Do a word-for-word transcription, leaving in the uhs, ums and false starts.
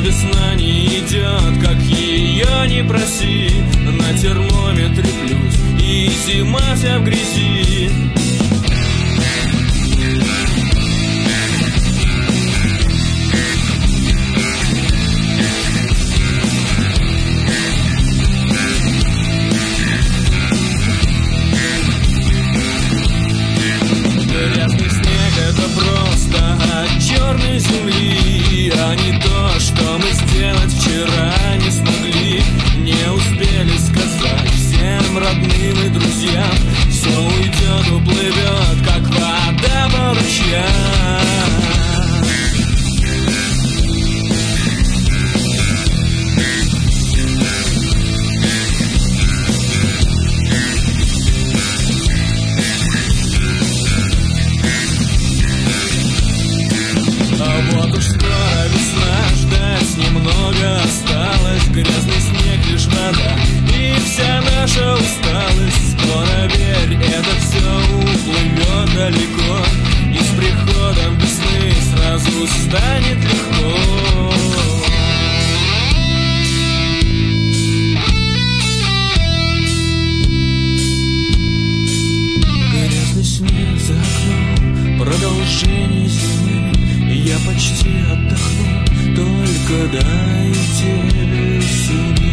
весна не идет, как ее не проси. На термометре плюс, и зима вся в грязи. Грязный снег — это просто от черной земли, а не то, что мы сделать вчера не смогли. Не успели сказать всем родным и друзьям. Все уйдет, уплывет, как вода по ручьям. Вот уж скоро весна, ждать немного осталось. Грязный снег, лишь вода и вся наша усталость. Скоро, верь, это все уплывет далеко, и с приходом весны сразу станет легко. Грязный снег за окном, продолжение зимы. Я почти отдохну, только дайте весны.